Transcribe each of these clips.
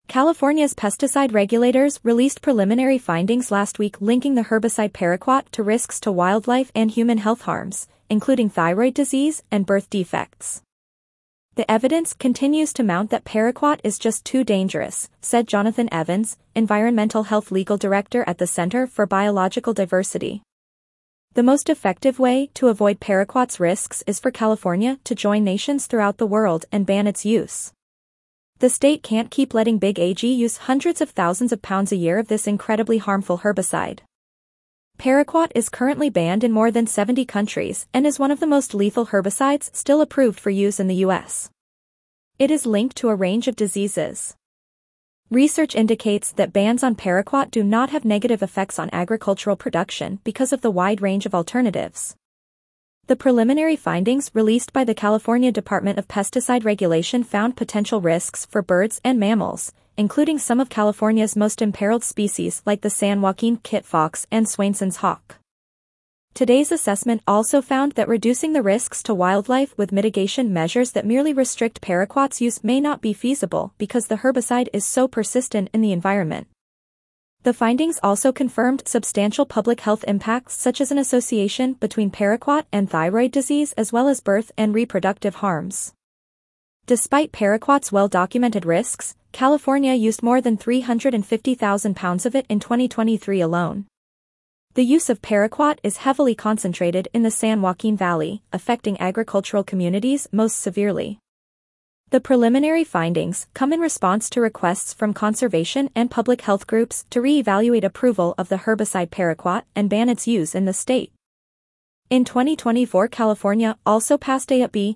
California's pesticide regulators released preliminary findings last week linking the herbicide paraquat to risks to wildlife and human health harms, including thyroid disease and birth defects. The evidence continues to mount that paraquat is just too dangerous, said Jonathan Evans, Environmental Health Legal Director at the Center for Biological Diversity. The most effective way to avoid paraquat's risks is for California to join nations throughout the world and ban its use. The state can't keep letting Big AG use hundreds of thousands of pounds a year of this incredibly harmful herbicide. Paraquat is currently banned in more than 70 countries and is one of the most lethal herbicides still approved for use in the U.S. It is linked to a range of diseases. Research indicates that bans on paraquat do not have negative effects on agricultural production because of the wide range of alternatives. The preliminary findings released by the California Department of Pesticide Regulation found potential risks for birds and mammals, including some of California's most imperiled species like the San Joaquin kit fox and Swainson's hawk. Today's assessment also found that reducing the risks to wildlife with mitigation measures that merely restrict paraquat's use may not be feasible because the herbicide is so persistent in the environment. The findings also confirmed substantial public health impacts such as an association between paraquat and thyroid disease as well as birth and reproductive harms. Despite paraquat's well-documented risks, California used more than 350,000 pounds of it in 2023 alone. The use of paraquat is heavily concentrated in the San Joaquin Valley, affecting agricultural communities most severely. The preliminary findings come in response to requests from conservation and public health groups to re-evaluate approval of the herbicide paraquat and ban its use in the state. In 2024, California also passed AB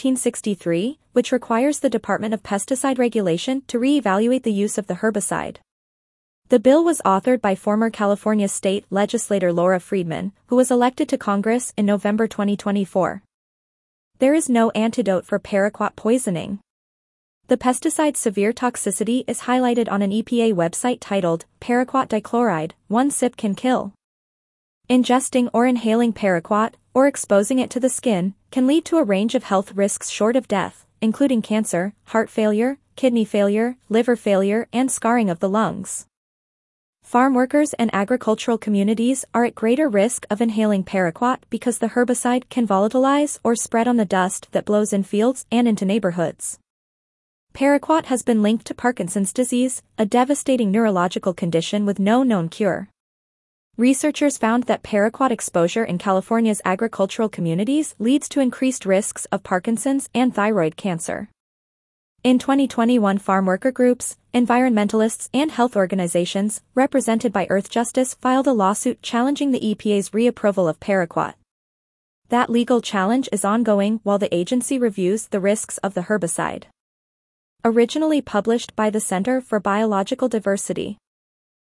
1963, which requires the Department of Pesticide Regulation to re-evaluate the use of the herbicide. The bill was authored by former California state legislator Laura Friedman, who was elected to Congress in November 2024. There is no antidote for paraquat poisoning. The pesticide's severe toxicity is highlighted on an EPA website titled, Paraquat Dichloride, One Sip Can Kill. Ingesting or inhaling paraquat, or exposing it to the skin, can lead to a range of health risks short of death, including cancer, heart failure, kidney failure, liver failure, and scarring of the lungs. Farm workers and agricultural communities are at greater risk of inhaling paraquat because the herbicide can volatilize or spread on the dust that blows in fields and into neighborhoods. Paraquat has been linked to Parkinson's disease, a devastating neurological condition with no known cure. Researchers found that paraquat exposure in California's agricultural communities leads to increased risks of Parkinson's and thyroid cancer. In 2021, farm worker groups, environmentalists, and health organizations, represented by Earthjustice, filed a lawsuit challenging the EPA's reapproval of paraquat. That legal challenge is ongoing while the agency reviews the risks of the herbicide. Originally published by the Center for Biological Diversity.